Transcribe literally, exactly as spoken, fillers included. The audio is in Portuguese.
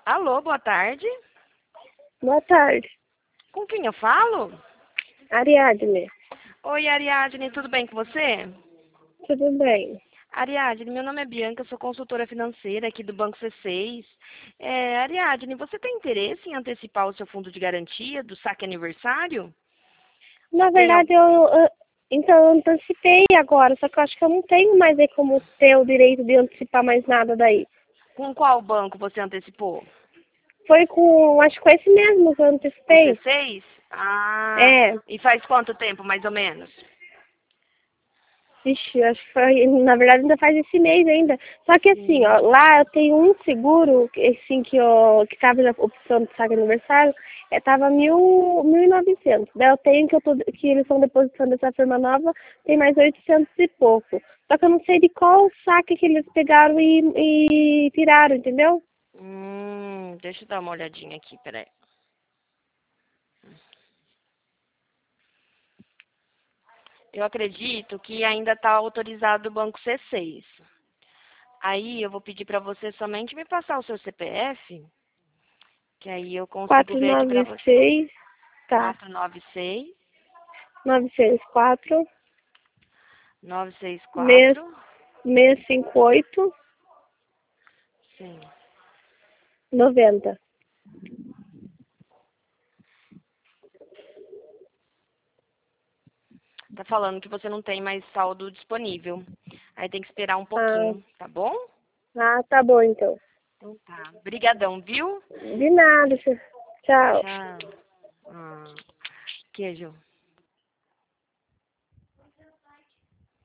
Alô, boa tarde. Boa tarde. Com quem eu falo? Ariadne. Oi, Ariadne, tudo bem com você? Tudo bem? Ariadne, meu nome é Bianca, sou consultora financeira aqui do Banco C seis. É, Ariadne, você tem interesse em antecipar o seu fundo de garantia do saque aniversário? Na Tem al- verdade, eu, eu- então eu antecipei agora, só que eu acho que eu não tenho mais aí como ter o direito de antecipar mais nada daí. Com qual banco você antecipou? Foi com, acho que foi esse mesmo que eu Com o C antecipei. seis? Ah, É, e faz quanto tempo, mais ou menos? ixi, acho que foi, na verdade ainda faz esse mês ainda. Só que assim, ó, Sim. lá eu tenho um seguro, que, assim, que, eu, que tava na opção de saque aniversário, é, tava mil, mil e novecentos. Daí eu tenho que, eu tô, que eles estão depositando essa firma nova, tem mais oitocentos e pouco. Só que eu não sei de qual saque que eles pegaram e, e tiraram, entendeu? Hum, deixa eu dar uma olhadinha aqui, peraí. Eu acredito que ainda está autorizado o Banco C seis. Aí eu vou pedir para você somente me passar o seu C P F, que aí eu consigo ver aqui para você. quatrocentos e noventa e seis, tá. quatro nove seis, novecentos e quatro, nove seis seis, quatro. seiscentos e cinquenta e oito, Sim. noventa. Tá falando que você não tem mais saldo disponível. Aí tem que esperar um Ah, pouquinho, tá bom? ah, tá bom então. Então tá. Brigadão, viu? De nada, tchau. Tchau. Ah, queijo.